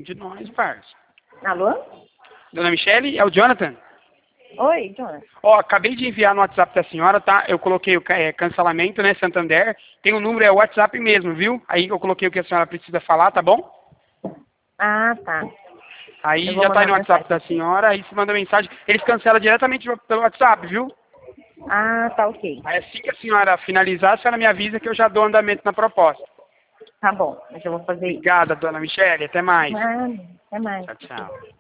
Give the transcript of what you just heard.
De nós, parça. Alô? Dona Michele, é o Jonathan? Oi, Jonathan. Ó, acabei de enviar no WhatsApp da senhora, tá? Eu coloquei o cancelamento, né, Santander. Tem o número, é o WhatsApp mesmo, viu? Aí eu coloquei o que a senhora precisa falar, tá bom? Ah, tá. Aí Eu vou já tá aí mandar no WhatsApp mensagem da aqui. senhora, aí você manda mensagem. Eles cancelam diretamente pelo WhatsApp, viu? Ah, tá ok. Aí assim que a senhora finalizar, a senhora me avisa que eu já dou andamento na proposta. Tá bom, mas eu vou fazer isso. Obrigada, dona Michele. Até mais. Ah, até mais. Tchau, tchau.